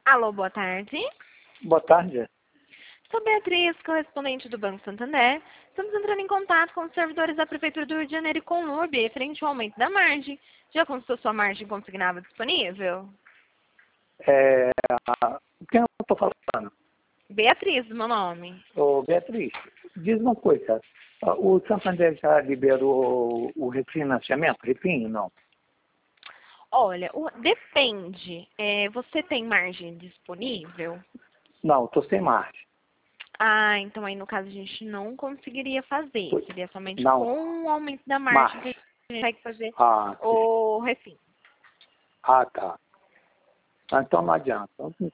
Alô, boa tarde. Boa tarde. Sou Beatriz, correspondente do Banco Santander. Estamos entrando em contato com os servidores da Prefeitura do Rio de Janeiro e com o URB, referente ao aumento da margem. Já consultou sua margem consignada disponível? Quem eu estou falando? Beatriz, meu nome. Ô, Beatriz, diz uma coisa. O Santander já liberou o refinanciamento? Refin, não? Olha, depende. Você tem margem disponível? Não, estou sem margem. Ah, então aí no caso a gente não conseguiria fazer. Seria somente Não. com o aumento da margem que a gente consegue fazer o refim. Ah, tá. Então não adianta.